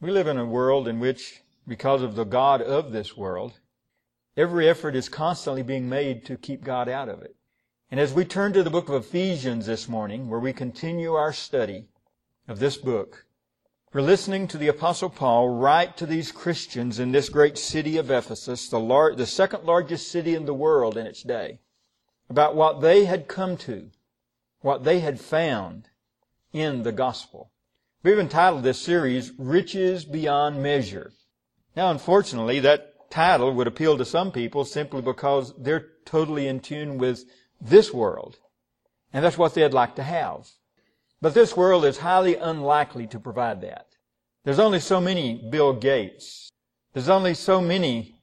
We live in a world in which, because of the God of this world, every effort is constantly being made to keep God out of it. And as we turn to the book of Ephesians this morning, where we continue our study of this book, we're listening to the Apostle Paul write to these Christians in this great city of Ephesus, the second largest city in the world in its day, about what they had come to, what they had found in the gospel. We've entitled this series, Riches Beyond Measure. Now, unfortunately, that title would appeal to some people simply because they're totally in tune with this world. And that's what they'd like to have. But this world is highly unlikely to provide that. There's only so many Bill Gates. There's only so many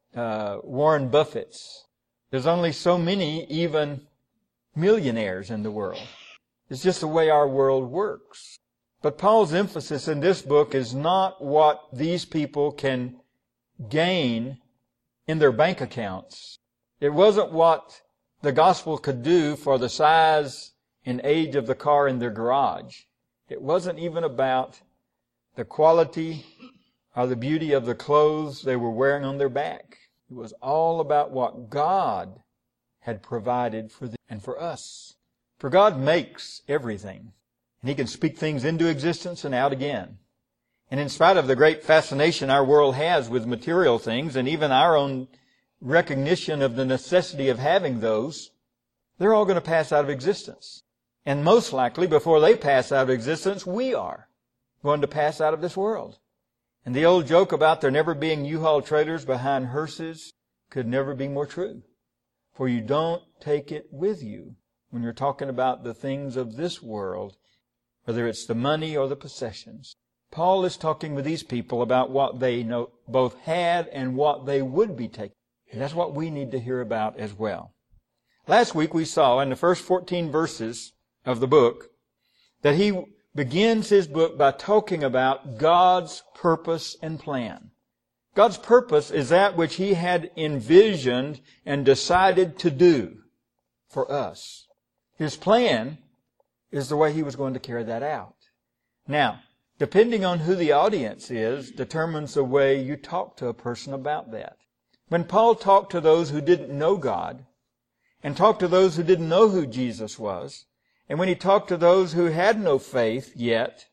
Warren Buffetts. There's only so many even millionaires in the world. It's just the way our world works. But Paul's emphasis in this book is not what these people can gain in their bank accounts. It wasn't what the gospel could do for the size and age of the car in their garage. It wasn't even about the quality or the beauty of the clothes they were wearing on their back. It was all about what God had provided for them and for us. For God makes everything. And He can speak things into existence and out again. And in spite of the great fascination our world has with material things and even our own recognition of the necessity of having those, they're all going to pass out of existence. And most likely, before they pass out of existence, we are going to pass out of this world. And the old joke about there never being U-Haul trailers behind hearses could never be more true. For you don't take it with you when you're talking about the things of this world, whether it's the money or the possessions. Paul is talking with these people about what they both had and what they would be taking. And that's what we need to hear about as well. Last week we saw in the first 14 verses of the book that he begins his book by talking about God's purpose and plan. God's purpose is that which He had envisioned and decided to do for us. His plan is the way He was going to carry that out. Now, depending on who the audience is, determines the way you talk to a person about that. When Paul talked to those who didn't know God, and talked to those who didn't know who Jesus was, and when he talked to those who had no faith yet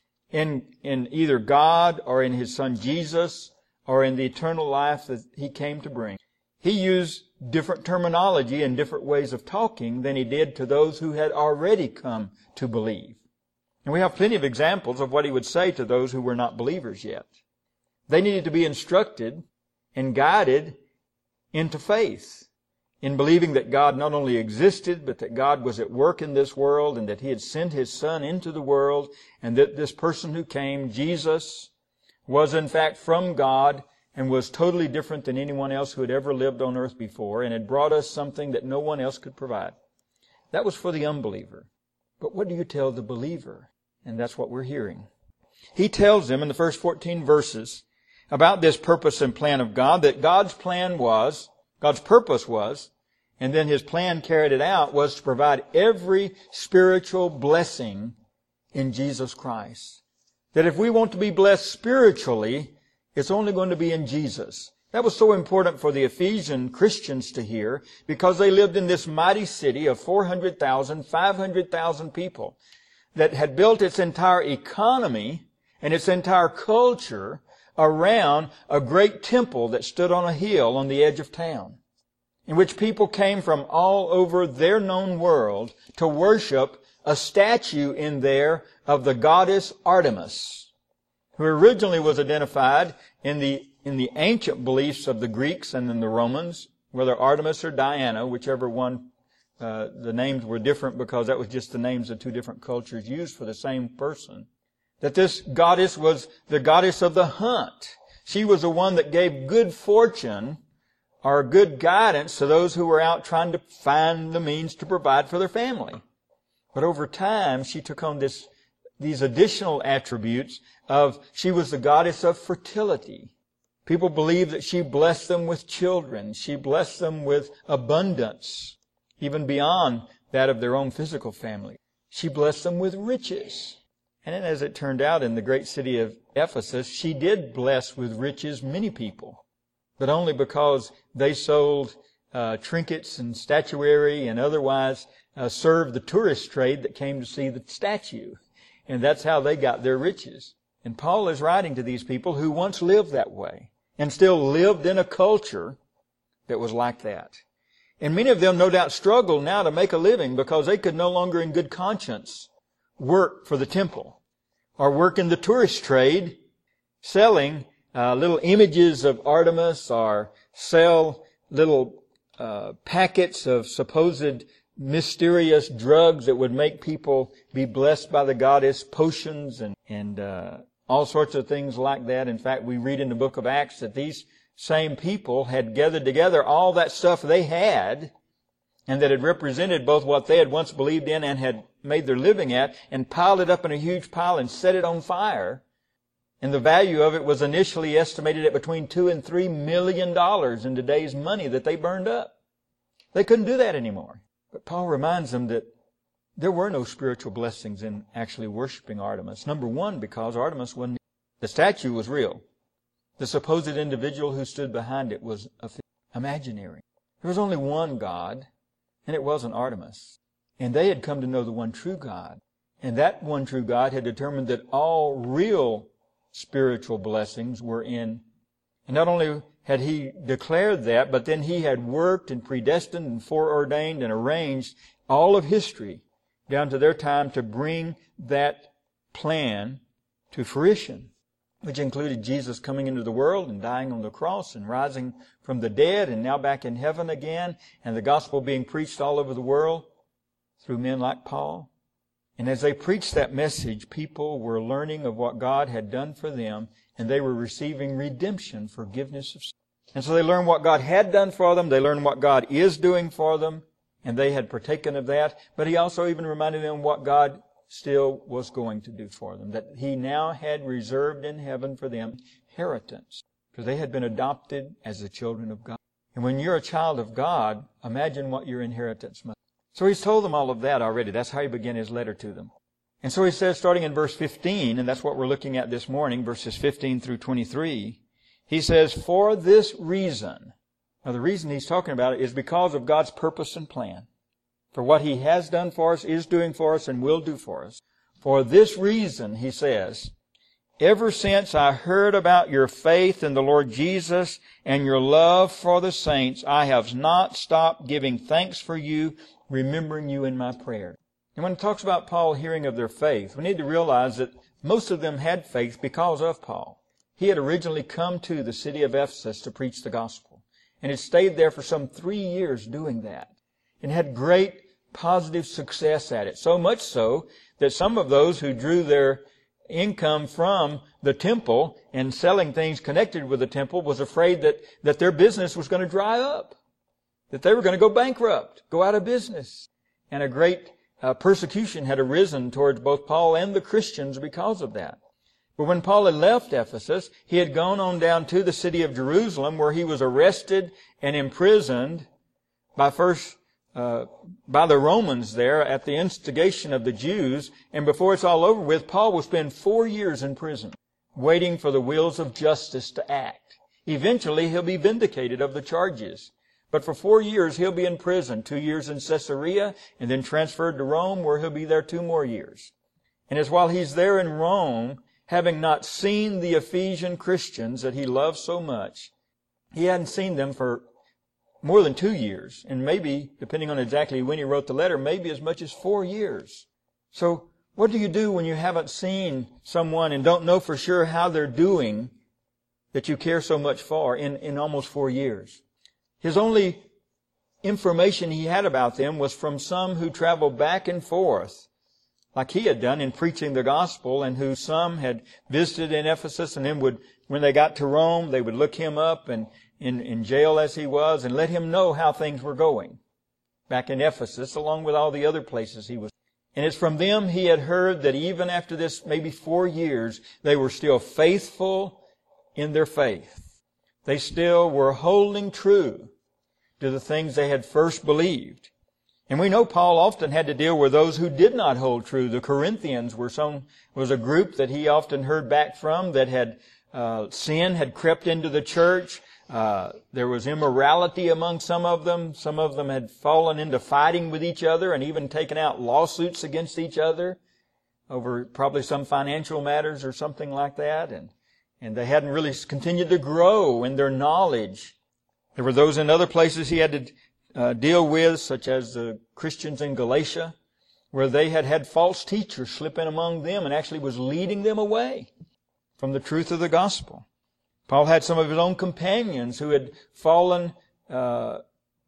in either God or in His Son Jesus or in the eternal life that He came to bring, he used different terminology and different ways of talking than he did to those who had already come to believe. And we have plenty of examples of what he would say to those who were not believers yet. They needed to be instructed and guided into faith, in believing that God not only existed, but that God was at work in this world and that He had sent His Son into the world, and that this person who came, Jesus, was in fact from God and was totally different than anyone else who had ever lived on earth before and had brought us something that no one else could provide. That was for the unbeliever. But what do you tell the believer? And that's what we're hearing. He tells them in the first 14 verses about this purpose and plan of God, that God's purpose was, and then His plan carried it out, was to provide every spiritual blessing in Jesus Christ. That if we want to be blessed spiritually, it's only going to be in Jesus. That was so important for the Ephesian Christians to hear, because they lived in this mighty city of 400,000, 500,000 people that had built its entire economy and its entire culture around a great temple that stood on a hill on the edge of town, in which people came from all over their known world to worship a statue in there of the goddess Artemis, who originally was identified in the ancient beliefs of the Greeks and then the Romans, whether Artemis or Diana, whichever one. The names were different because that was just the names of two different cultures used for the same person. That this goddess was the goddess of the hunt. She was the one that gave good fortune or good guidance to those who were out trying to find the means to provide for their family. But over time, she took on these additional attributes of, she was the goddess of fertility. People believed that she blessed them with children. She blessed them with abundance, even beyond that of their own physical family. She blessed them with riches. And then, as it turned out in the great city of Ephesus, she did bless with riches many people, but only because they sold trinkets and statuary and otherwise served the tourist trade that came to see the statue. And that's how they got their riches. And Paul is writing to these people who once lived that way and still lived in a culture that was like that. And many of them no doubt struggle now to make a living because they could no longer in good conscience work for the temple or work in the tourist trade selling little images of Artemis or sell little packets of supposed mysterious drugs that would make people be blessed by the goddess, potions and all sorts of things like that. In fact, we read in the book of Acts that these same people had gathered together all that stuff they had and that had represented both what they had once believed in and had made their living at, and piled it up in a huge pile and set it on fire. And the value of it was initially estimated at between $2 and $3 million in today's money that they burned up. They couldn't do that anymore. But Paul reminds them that there were no spiritual blessings in actually worshiping Artemis. Number one, because Artemis wasn't, the statue was real. The supposed individual who stood behind it was imaginary. There was only one God, and it wasn't Artemis. And they had come to know the one true God. And that one true God had determined that all real spiritual blessings were in. And not only had He declared that, but then He had worked and predestined and foreordained and arranged all of history down to their time to bring that plan to fruition, which included Jesus coming into the world and dying on the cross and rising from the dead and now back in heaven again, and the gospel being preached all over the world through men like Paul. And as they preached that message, people were learning of what God had done for them, and they were receiving redemption, forgiveness of sin. And so they learned what God had done for them, they learned what God is doing for them, and they had partaken of that. But He also even reminded them what God still was going to do for them, that He now had reserved in heaven for them inheritance, because they had been adopted as the children of God. And when you're a child of God, imagine what your inheritance must be. So He's told them all of that already. That's how He began His letter to them. And so He says, starting in verse 15, and that's what we're looking at this morning, verses 15 through 23, He says, for this reason. Now the reason He's talking about it is because of God's purpose and plan. For what He has done for us, is doing for us, and will do for us. For this reason, He says, ever since I heard about your faith in the Lord Jesus and your love for the saints, I have not stopped giving thanks for you, remembering you in my prayer. And when it talks about Paul hearing of their faith, we need to realize that most of them had faith because of Paul. He had originally come to the city of Ephesus to preach the gospel, and had stayed there for some 3 years doing that, and had great positive success at it. So much so that some of those who drew their income from the temple and selling things connected with the temple was afraid that their business was going to dry up, that they were going to go bankrupt, go out of business. And a great persecution had arisen towards both Paul and the Christians because of that. But when Paul had left Ephesus, he had gone on down to the city of Jerusalem, where he was arrested and imprisoned by the Romans there at the instigation of the Jews. And before it's all over with, Paul will spend 4 years in prison, waiting for the wheels of justice to act. Eventually, he'll be vindicated of the charges. But for 4 years, he'll be in prison, 2 years in Caesarea, and then transferred to Rome, where he'll be there 2 more years. And it's while he's there in Rome, having not seen the Ephesian Christians that he loved so much, he hadn't seen them for more than 2 years, and maybe, depending on exactly when he wrote the letter, maybe as much as 4 years. So what do you do when you haven't seen someone and don't know for sure how they're doing that you care so much for in almost 4 years? His only information he had about them was from some who traveled back and forth, like he had done in preaching the gospel, and who some had visited in Ephesus, and then when they got to Rome, they would look him up and in jail as he was, and let him know how things were going back in Ephesus, along with all the other places he was. And it's from them he had heard that even after this maybe 4 years, they were still faithful in their faith. They still were holding true to the things they had first believed. And we know Paul often had to deal with those who did not hold true. The Corinthians was a group that he often heard back from that had sin had crept into the church. There was immorality among some of them. Some of them had fallen into fighting with each other and even taken out lawsuits against each other over probably some financial matters or something like that. And they hadn't really continued to grow in their knowledge. There were those in other places he had to deal with, such as the Christians in Galatia, where they had had false teachers slip in among them and actually was leading them away from the truth of the gospel. Paul had some of his own companions who had fallen to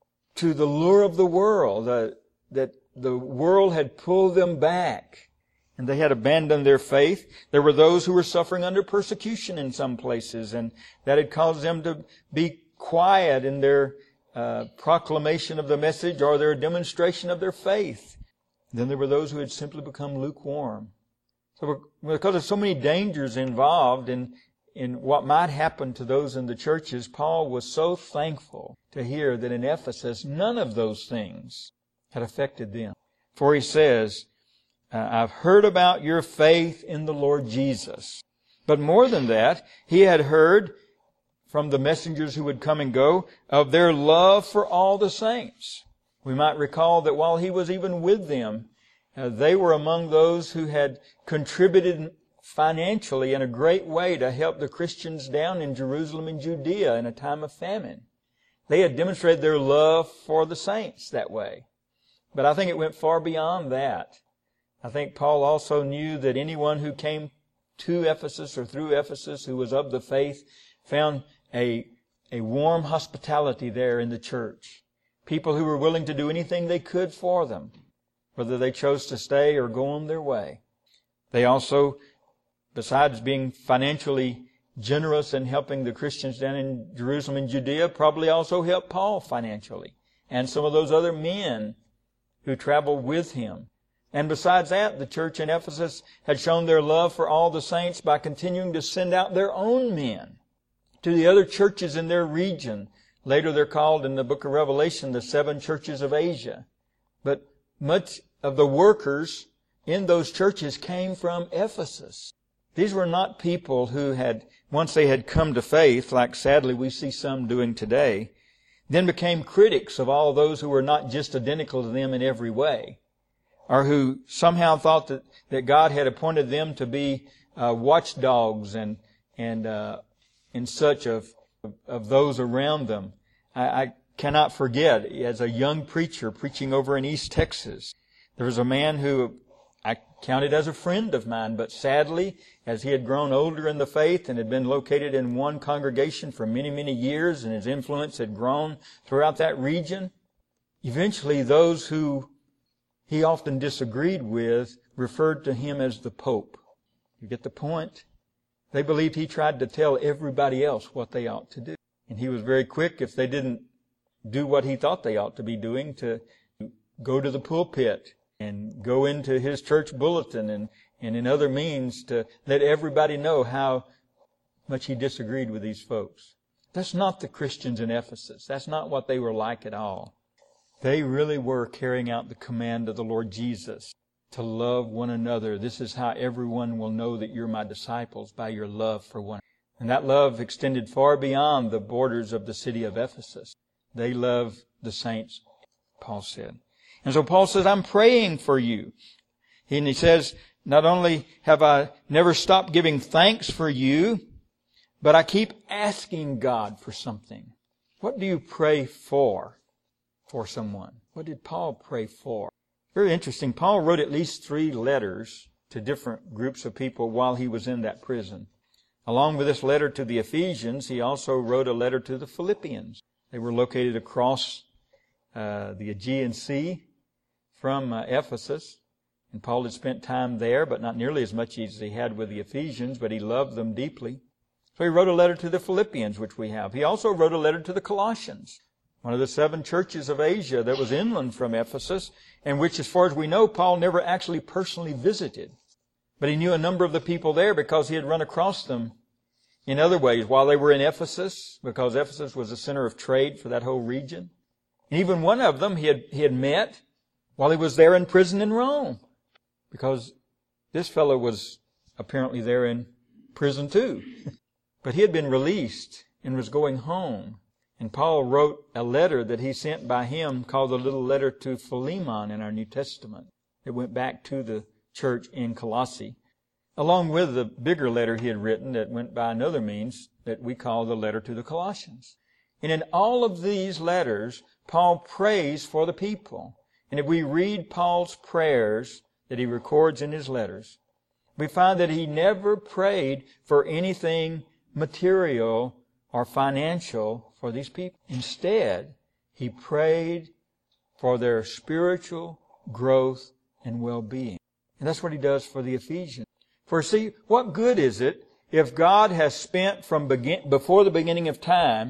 the lure of the world, that the world had pulled them back, and they had abandoned their faith. There were those who were suffering under persecution in some places, and that had caused them to be quiet in their proclamation of the message or their demonstration of their faith. Then there were those who had simply become lukewarm. So because of so many dangers involved in what might happen to those in the churches, Paul was so thankful to hear that in Ephesus none of those things had affected them. For he says, I've heard about your faith in the Lord Jesus. But more than that, he had heard from the messengers who would come and go of their love for all the saints. We might recall that while he was even with them, they were among those who had contributed financially in a great way to help the Christians down in Jerusalem and Judea in a time of famine. They had demonstrated their love for the saints that way. But I think it went far beyond that. I think Paul also knew that anyone who came to Ephesus or through Ephesus who was of the faith found a warm hospitality there in the church. People who were willing to do anything they could for them, whether they chose to stay or go on their way. They also, besides being financially generous in helping the Christians down in Jerusalem and Judea, probably also helped Paul financially and some of those other men who traveled with him. And besides that, the church in Ephesus had shown their love for all the saints by continuing to send out their own men to the other churches in their region. Later they're called in the book of Revelation the 7 churches of Asia. But much of the workers in those churches came from Ephesus. These were not people who had, once they had come to faith, like sadly we see some doing today, then became critics of all those who were not just identical to them in every way, or who somehow thought that God had appointed them to be watchdogs and such of those around them. I cannot forget, as a young preacher preaching over in East Texas, there was a man who I counted as a friend of mine, but sadly, as he had grown older in the faith and had been located in one congregation for many, many years, and his influence had grown throughout that region, eventually those who he often disagreed with referred to him as the Pope. You get the point? They believed he tried to tell everybody else what they ought to do. And he was very quick, if they didn't do what he thought they ought to be doing, to go to the pulpit and go into his church bulletin and in other means to let everybody know how much he disagreed with these folks. That's not the Christians in Ephesus. That's not what they were like at all. They really were carrying out the command of the Lord Jesus to love one another. This is how everyone will know that you're my disciples, by your love for one another. And that love extended far beyond the borders of the city of Ephesus. They loved the saints, Paul said. And so Paul says, I'm praying for you. And he says, not only have I never stopped giving thanks for you, but I keep asking God for something. What do you pray for someone? What did Paul pray for? Very interesting. Paul wrote at least 3 letters to different groups of people while he was in that prison. Along with this letter to the Ephesians, he also wrote a letter to the Philippians. They were located across the Aegean Sea from Ephesus. And Paul had spent time there, but not nearly as much as he had with the Ephesians, but he loved them deeply. So he wrote a letter to the Philippians, which we have. He also wrote a letter to the Colossians, one of the 7 churches of Asia that was inland from Ephesus, and which, as far as we know, Paul never actually personally visited. But he knew a number of the people there because he had run across them in other ways while they were in Ephesus, because Ephesus was the center of trade for that whole region. And even one of them he had met while he was there in prison in Rome. Because this fellow was apparently there in prison too. But he had been released and was going home. And Paul wrote a letter that he sent by him called the little letter to Philemon in our New Testament. It went back to the church in Colossae, along with the bigger letter he had written that went by another means that we call the letter to the Colossians. And in all of these letters, Paul prays for the people. And if we read Paul's prayers that he records in his letters, we find that he never prayed for anything material or financial for these people. Instead, he prayed for their spiritual growth and well-being. And that's what he does for the Ephesians. For see, what good is it if God has spent from before the beginning of time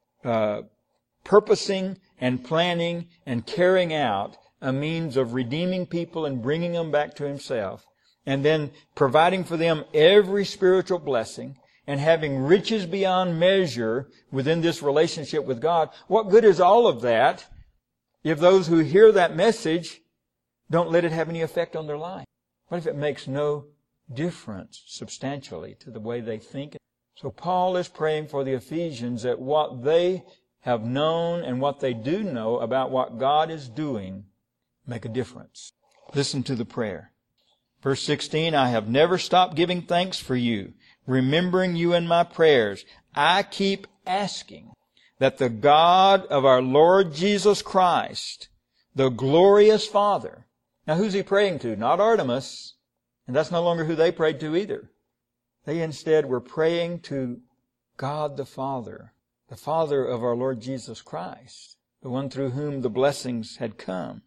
purposing and planning and carrying out a means of redeeming people and bringing them back to Himself, and then providing for them every spiritual blessing, and having riches beyond measure within this relationship with God? What good is all of that if those who hear that message don't let it have any effect on their life? What if it makes no difference substantially to the way they think? So Paul is praying for the Ephesians that what they have known and what they do know about what God is doing make a difference. Listen to the prayer. Verse 16, I have never stopped giving thanks for you, remembering you in my prayers. I keep asking that the God of our Lord Jesus Christ, the glorious Father. Now who's he praying to? Not Artemis. And that's no longer who they prayed to either. They instead were praying to God the Father of our Lord Jesus Christ, the one through whom the blessings had come.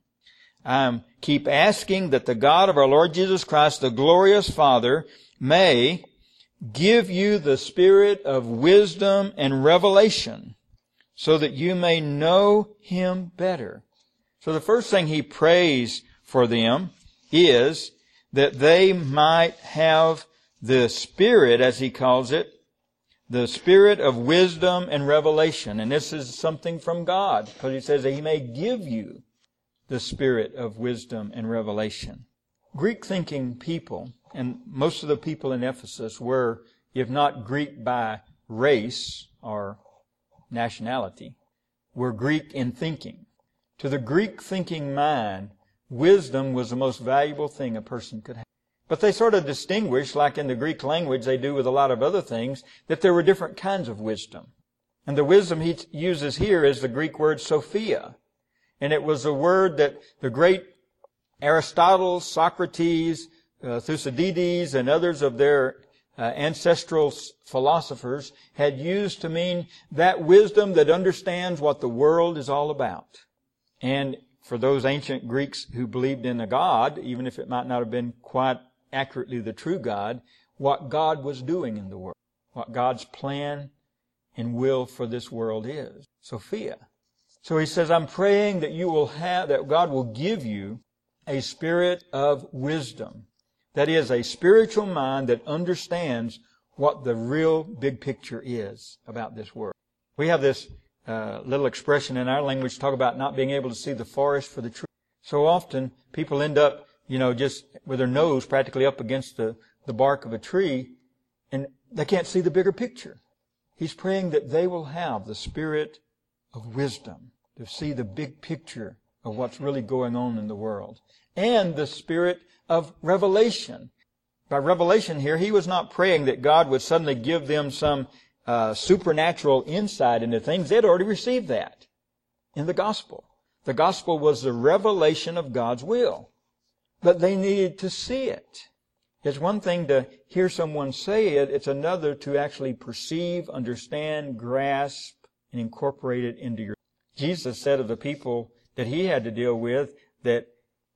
I keep asking that the God of our Lord Jesus Christ, the glorious Father, may give you the spirit of wisdom and revelation so that you may know Him better. So the first thing he prays for them is that they might have the spirit, as he calls it, the spirit of wisdom and revelation. And this is something from God, because he says that He may give you the spirit of wisdom and revelation. Greek-thinking people, and most of the people in Ephesus were, if not Greek by race or nationality, were Greek in thinking. To the Greek-thinking mind, wisdom was the most valuable thing a person could have. But they sort of distinguished, like in the Greek language they do with a lot of other things, that there were different kinds of wisdom. And the wisdom he uses here is the Greek word Sophia. And it was a word that the great Aristotle, Socrates, Thucydides, and others of their ancestral philosophers had used to mean that wisdom that understands what the world is all about. And for those ancient Greeks who believed in a God, even if it might not have been quite accurately the true God, what God was doing in the world, what God's plan and will for this world is. Sophia. So he says, I'm praying that that God will give you a spirit of wisdom. That is, a spiritual mind that understands what the real big picture is about this world. We have this little expression in our language talk about not being able to see the forest for the tree. So often people end up, just with their nose practically up against the bark of a tree, and they can't see the bigger picture. He's praying that they will have the spirit of wisdom to see the big picture of what's really going on in the world, and the spirit of revelation. By revelation here, he was not praying that God would suddenly give them some supernatural insight into things. They'd already received that in the gospel. The gospel was the revelation of God's will, but they needed to see it. It's one thing to hear someone say it. It's another to actually perceive, understand, grasp, and incorporate it into your. Jesus said of the people that he had to deal with that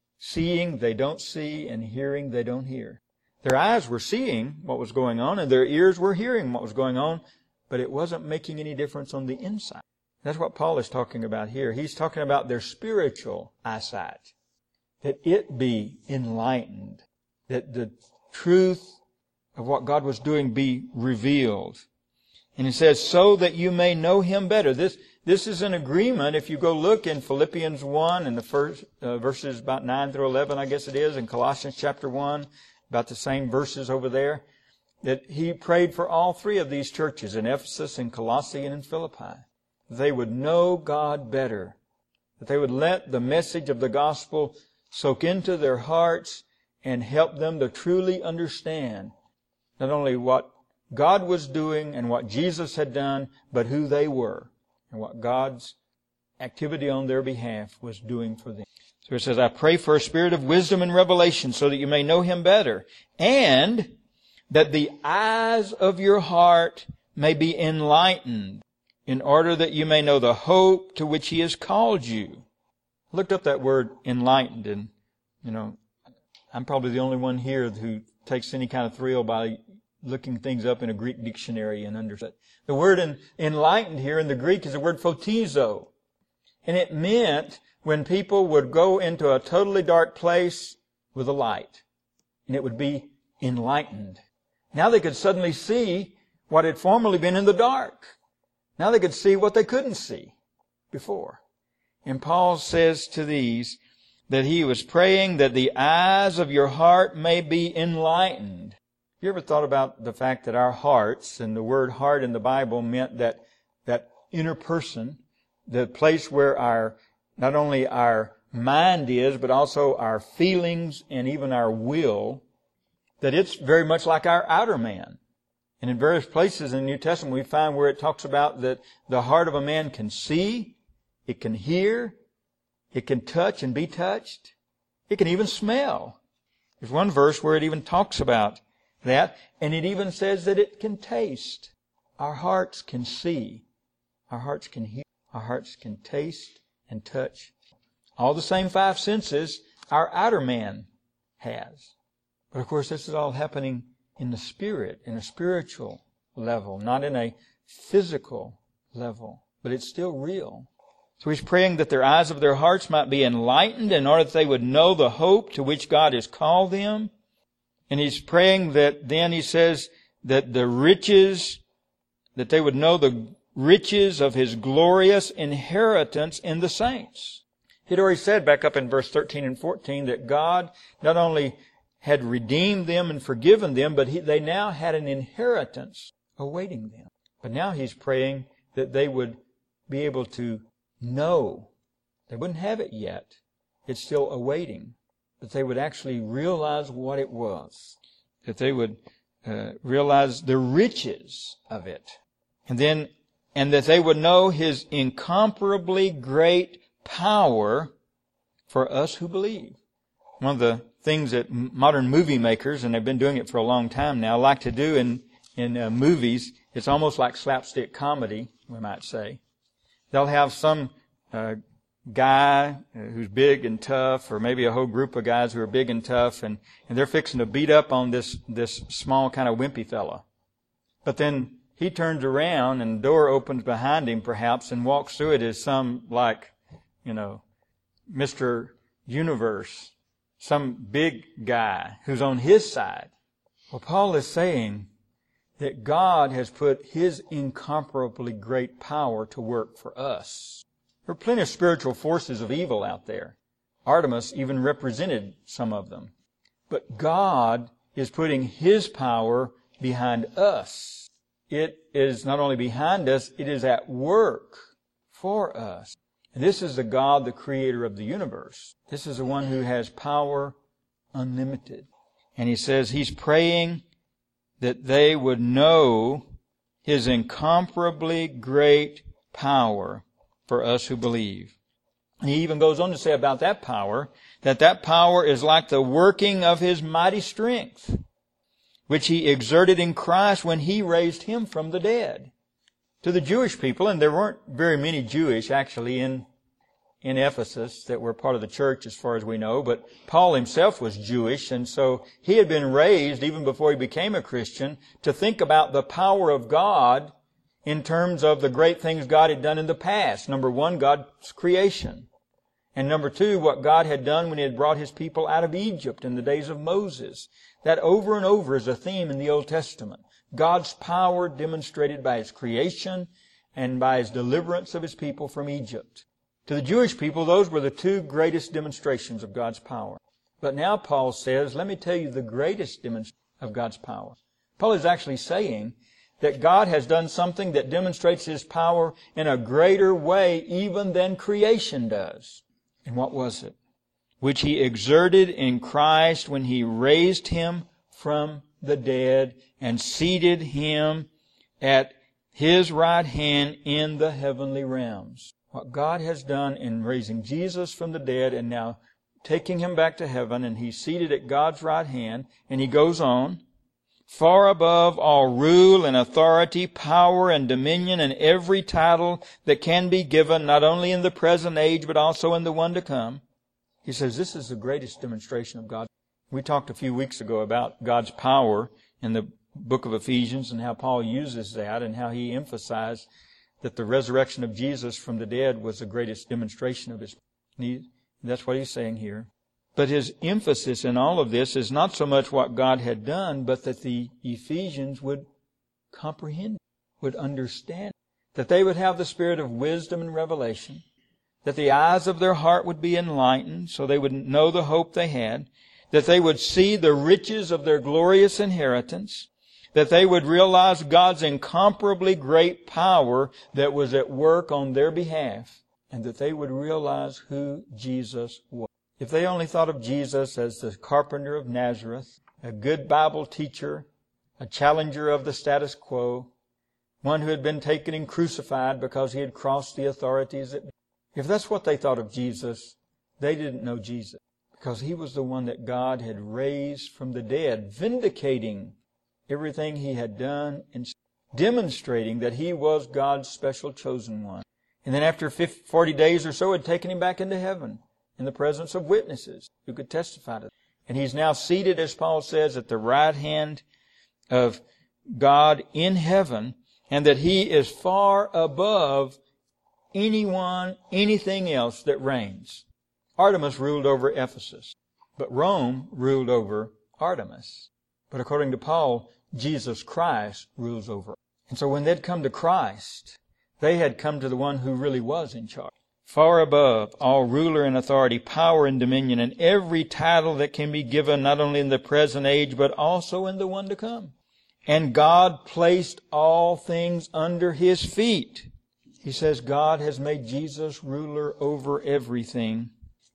seeing they don't see and hearing they don't hear. Their eyes were seeing what was going on and their ears were hearing what was going on, but it wasn't making any difference on the inside. That's what Paul is talking about here. He's talking about their spiritual eyesight, that it be enlightened, that the truth of what God was doing be revealed. And he says, so that you may know Him better. This This is an agreement. If you go look in Philippians 1 and the first verses about 9 through 11, I guess it is, in Colossians chapter 1, about the same verses over there, that he prayed for all three of these churches in Ephesus, in Colossae, and in Philippi. They would know God better, that they would let the message of the gospel soak into their hearts and help them to truly understand not only what God was doing and what Jesus had done, but who they were and what God's activity on their behalf was doing for them. So it says, I pray for a spirit of wisdom and revelation so that you may know Him better, and that the eyes of your heart may be enlightened, in order that you may know the hope to which He has called you. I looked up that word enlightened, and, I'm probably the only one here who takes any kind of thrill by looking things up in a Greek dictionary and understand. The word enlightened here in the Greek is the word photizo. And it meant when people would go into a totally dark place with a light. And it would be enlightened. Now they could suddenly see what had formerly been in the dark. Now they could see what they couldn't see before. And Paul says to these that he was praying that the eyes of your heart may be enlightened. You ever thought about the fact that our hearts, and the word heart in the Bible meant that inner person, the place where not only our mind is, but also our feelings and even our will, that it's very much like our outer man. And in various places in the New Testament we find where it talks about that the heart of a man can see, it can hear, it can touch and be touched, it can even smell. There's one verse where it even talks about that, and it even says that it can taste. Our hearts can see, our hearts can hear, our hearts can taste and touch. All the same five senses our outer man has. But of course this is all happening in the spirit, in a spiritual level, not in a physical level, but it's still real. So he's praying that their eyes of their hearts might be enlightened in order that they would know the hope to which God has called them. And he's praying that then he says that the riches, that they would know the riches of His glorious inheritance in the saints. He'd already said back up in verse 13 and 14 that God not only had redeemed them and forgiven them, but they now had an inheritance awaiting them. But now he's praying that they would be able to know. They wouldn't have it yet. It's still awaiting. That they would actually realize what it was. That they would realize the riches of it. And that they would know His incomparably great power for us who believe. One of the things that modern movie makers, and they've been doing it for a long time now, like to do in movies, it's almost like slapstick comedy, we might say. They'll have some guy who's big and tough, or maybe a whole group of guys who are big and tough, and they're fixing to beat up on this small kind of wimpy fella. But then he turns around and the door opens behind him perhaps, and walks through it as some Mr. Universe, some big guy who's on his side. Well, Paul is saying that God has put His incomparably great power to work for us. There are plenty of spiritual forces of evil out there. Artemis even represented some of them. But God is putting His power behind us. It is not only behind us, it is at work for us. And this is the God, the creator of the universe. This is the one who has power unlimited. And he says he's praying that they would know His incomparably great power for us who believe. And he even goes on to say about that power power is like the working of His mighty strength, which He exerted in Christ when He raised Him from the dead. To the Jewish people, and there weren't very many Jewish actually in Ephesus that were part of the church as far as we know, but Paul himself was Jewish, and so he had been raised even before he became a Christian to think about the power of God in terms of the great things God had done in the past. Number one, God's creation. And number two, what God had done when He had brought His people out of Egypt in the days of Moses. That over and over is a theme in the Old Testament. God's power demonstrated by His creation and by His deliverance of His people from Egypt. To the Jewish people, those were the two greatest demonstrations of God's power. But now Paul says, let me tell you the greatest demonstration of God's power. Paul is actually saying that God has done something that demonstrates His power in a greater way even than creation does. And what was it? Which He exerted in Christ when He raised Him from the dead and seated Him at His right hand in the heavenly realms. What God has done in raising Jesus from the dead and now taking Him back to heaven, and He's seated at God's right hand, and He goes on, far above all rule and authority, power and dominion, and every title that can be given, not only in the present age, but also in the one to come. He says this is the greatest demonstration of God. We talked a few weeks ago about God's power in the book of Ephesians and how Paul uses that and how he emphasized that the resurrection of Jesus from the dead was the greatest demonstration of His power. That's what he's saying here. But his emphasis in all of this is not so much what God had done, but that the Ephesians would comprehend, would understand, that they would have the spirit of wisdom and revelation, that the eyes of their heart would be enlightened so they would know the hope they had, that they would see the riches of their glorious inheritance, that they would realize God's incomparably great power that was at work on their behalf, and that they would realize who Jesus was. If they only thought of Jesus as the carpenter of Nazareth, a good Bible teacher, a challenger of the status quo, one who had been taken and crucified because He had crossed the authorities, if that's what they thought of Jesus, they didn't know Jesus, because He was the one that God had raised from the dead, vindicating everything He had done and demonstrating that He was God's special chosen one. And then after 40 days or so, had taken Him back into heaven in the presence of witnesses who could testify to it. And He's now seated, as Paul says, at the right hand of God in heaven, and that He is far above anyone, anything else that reigns. Artemis ruled over Ephesus, but Rome ruled over Artemis. But according to Paul, Jesus Christ rules over. And so when they'd come to Christ, they had come to the one who really was in charge. Far above all ruler and authority, power and dominion, and every title that can be given not only in the present age, but also in the one to come. And God placed all things under His feet. He says God has made Jesus ruler over everything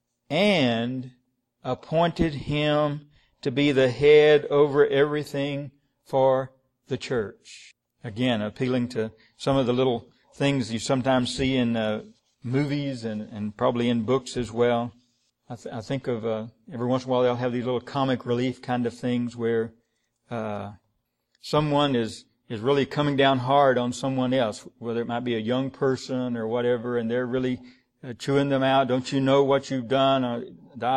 and appointed Him to be the head over everything for the church. Again, appealing to some of the little things you sometimes see in movies and probably in books as well. I think of every once in a while they'll have these little comic relief kind of things where someone is really coming down hard on someone else, whether it might be a young person or whatever, and they're really chewing them out. Don't you know what you've done?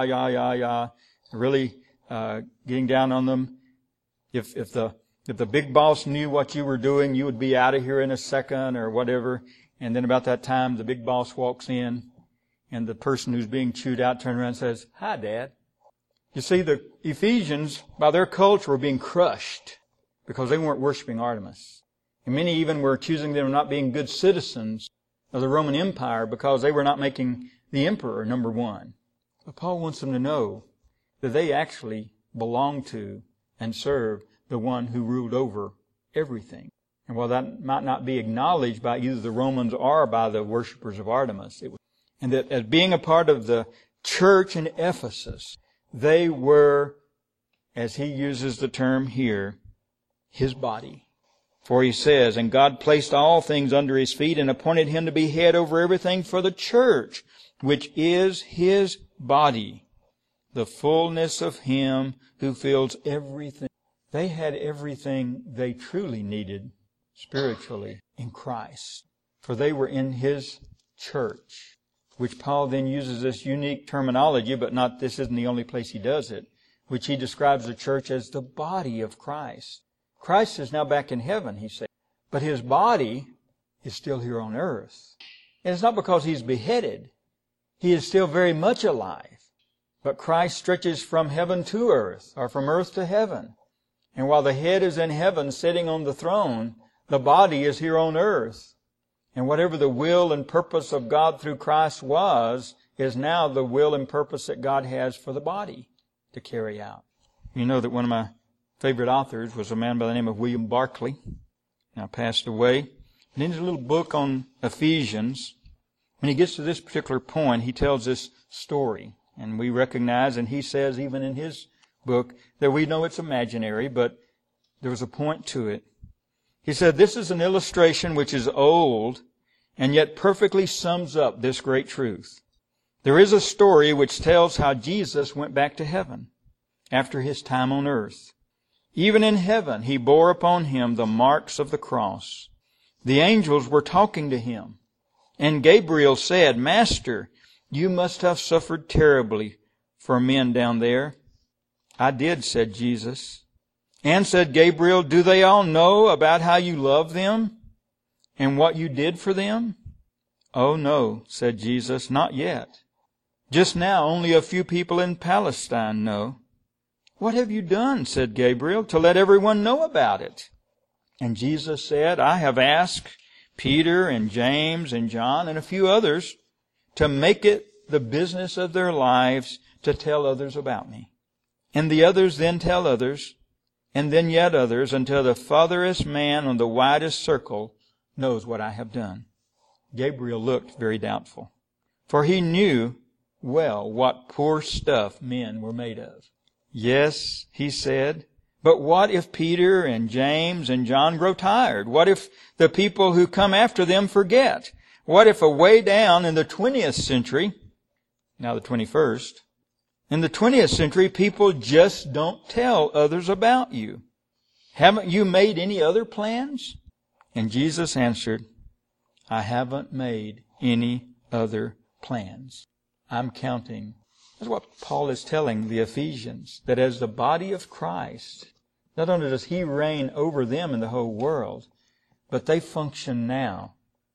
Really getting down on them. If the big boss knew what you were doing, you would be out of here in a second or whatever. And then about that time, the big boss walks in, and the person who's being chewed out turns around and says, "Hi, Dad." You see, the Ephesians, by their culture, were being crushed because they weren't worshiping Artemis. And many even were accusing them of not being good citizens of the Roman Empire because they were not making the emperor number one. But Paul wants them to know that they actually belong to and serve the one who ruled over everything. And while that might not be acknowledged by either the Romans or by the worshippers of Artemis, and that as being a part of the church in Ephesus, they were, as he uses the term here, His body. For he says, and God placed all things under His feet and appointed Him to be head over everything for the church, which is His body, the fullness of Him who fills everything. They had everything they truly needed spiritually in Christ, for they were in His church, which Paul then uses this unique terminology, but this isn't the only place he does it, which he describes the church as the body of Christ. Christ is now back in heaven, he says, but His body is still here on earth. And it's not because He's beheaded. He is still very much alive. But Christ stretches from heaven to earth, or from earth to heaven. And while the head is in heaven sitting on the throne, the body is here on earth. And whatever the will and purpose of God through Christ was, is now the will and purpose that God has for the body to carry out. You know that one of my favorite authors was a man by the name of William Barclay. Now passed away. And in his little book on Ephesians, when he gets to this particular point, he tells this story. And we recognize, and he says even in his book, that we know it's imaginary, but there was a point to it. He said, this is an illustration which is old and yet perfectly sums up this great truth. There is a story which tells how Jesus went back to heaven after his time on earth. Even in heaven, he bore upon him the marks of the cross. The angels were talking to him. And Gabriel said, Master, you must have suffered terribly for men down there. I did, said Jesus. And said Gabriel, do they all know about how you love them and what you did for them? Oh no, said Jesus, not yet. Just now only a few people in Palestine know. What have you done, said Gabriel, to let everyone know about it? And Jesus said, I have asked Peter and James and John and a few others to make it the business of their lives to tell others about me. And the others then tell others, and then yet others, until the farthest man on the widest circle knows what I have done. Gabriel looked very doubtful, for he knew well what poor stuff men were made of. Yes, he said, but what if Peter and James and John grow tired? What if the people who come after them forget? What if away down in the 20th century, now the 21st, in the 20th century, people just don't tell others about you? Haven't you made any other plans? And Jesus answered, I haven't made any other plans. I'm counting. That's what Paul is telling the Ephesians, that as the body of Christ, not only does He reign over them in the whole world, but they function now,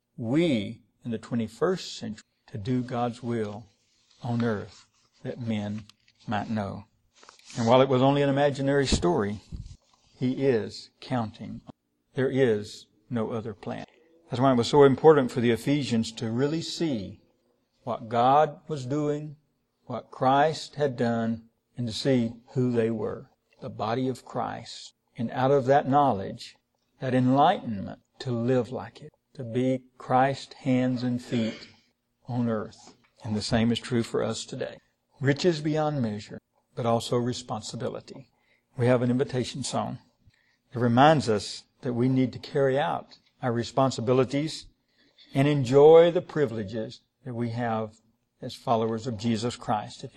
we in the 21st century, to do God's will on earth that men might know. And while it was only an imaginary story, He is counting. There is no other plan. That's why it was so important for the Ephesians to really see what God was doing, what Christ had done, and to see who they were, the body of Christ. And out of that knowledge, that enlightenment, to live like it, to be Christ's hands and feet on earth. And the same is true for us today. Riches beyond measure, but also responsibility. We have an invitation song. It reminds us that we need to carry out our responsibilities and enjoy the privileges that we have as followers of Jesus Christ.